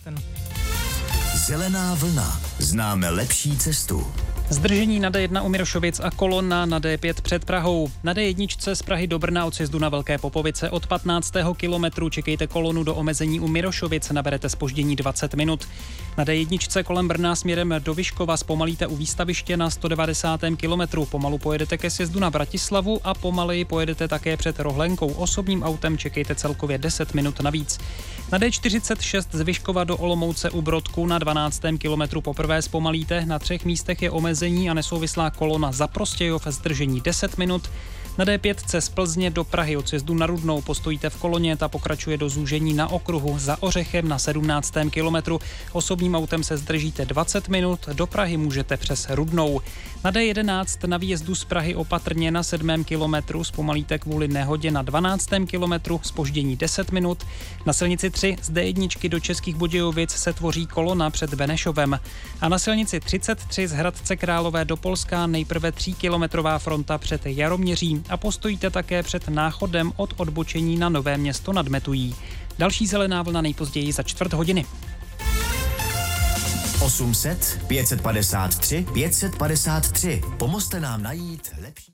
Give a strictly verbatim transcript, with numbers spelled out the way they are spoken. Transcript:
ten... Zelená vlna. Známe lepší cestu. Zdržení na D jedna u Mirošovic a kolona na D pět před Prahou. Na D jedna z Prahy do Brna od sjezdu na Velké Popovice od patnáctého kilometru čekejte kolonu do omezení u Mirošovic, naberete zpoždění dvacet minut. Na D jedna kolem Brna směrem do Vyškova zpomalíte u výstaviště na sto devadesátém kilometru. Pomalu pojedete ke sjezdu na Bratislavu a pomaleji pojedete také před Rohlenkou. Osobním autem čekejte celkově deset minut navíc. Na D čtyřicet šest z Vyškova do Olomouce u Brodku na dvanáctém kilometru poprvé zpomalíte. Na třech místech je omezení a nesouvislá kolona za Prostějov, zdržení deset minut. Na D pět z Plzně do Prahy od sjezdu na Rudnou postojíte v koloně, ta pokračuje do zúžení na okruhu za Ořechem na sedmnáctém kilometru. Osobním autem se zdržíte dvacet minut, do Prahy můžete přes Rudnou. Na D jedenáct na výjezdu z Prahy opatrně na sedmém kilometru zpomalíte kvůli nehodě na dvanáctém kilometru, zpoždění deset minut. Na silnici tři z D jedna do Českých Budějovic se tvoří kolona před Benešovem. A na silnici třicet tři z Hradce Králové do Polska nejprve tříkilometrová fronta před Jaroměří a postojíte také před Náchodem od odbočení na Nové Město nad Metují. Další zelená vlna nejpozději za čtvrt hodiny. osm set pět set padesát tři pět set padesát tři. Pomozte nám najít lepší...